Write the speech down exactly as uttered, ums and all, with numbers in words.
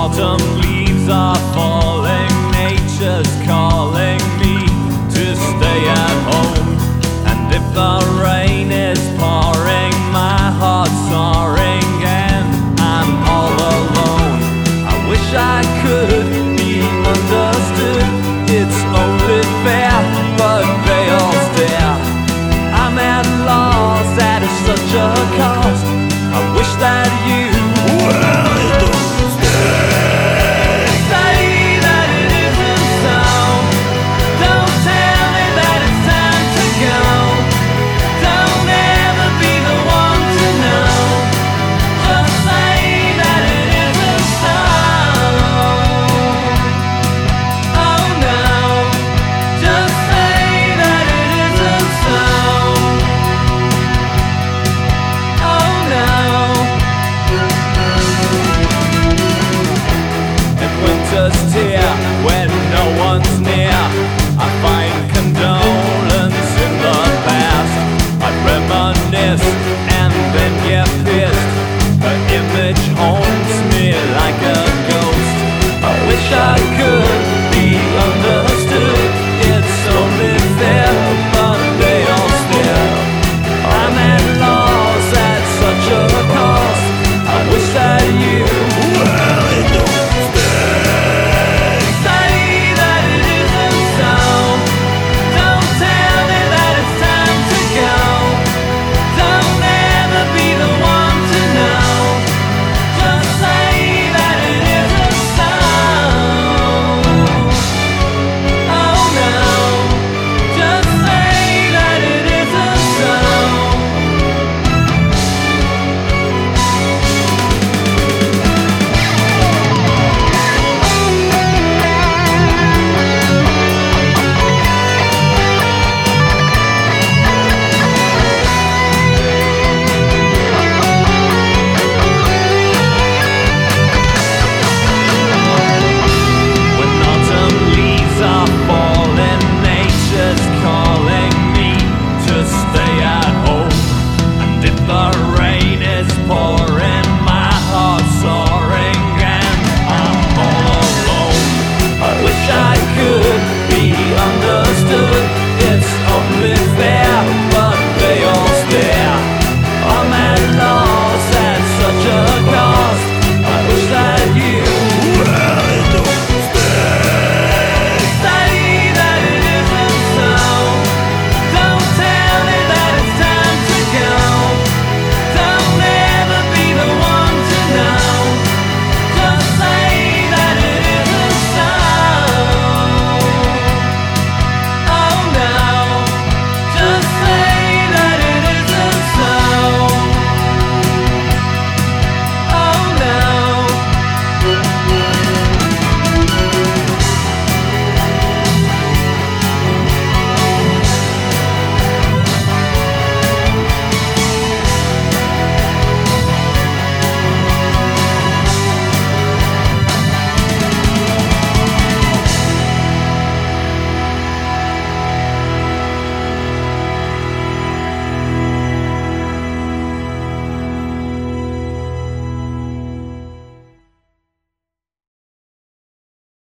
autumn leaves are falling, nature's calling me to stay at home. And if the rain is pouring, my heart's soaring and I'm all alone. I wish I could be understood, it's only fair, but they all stare. I'm at loss, that is such a cost. I wish that you well, it don't stay. Say that it isn't so. Don't tell me that it's time to go. Don't ever be the one to know. Just say that it isn't so. Oh no. Just say that it isn't so. Oh no. Winter's tear when no one's near. I find condolence in the past. I reminisce and then get pissed. The image haunts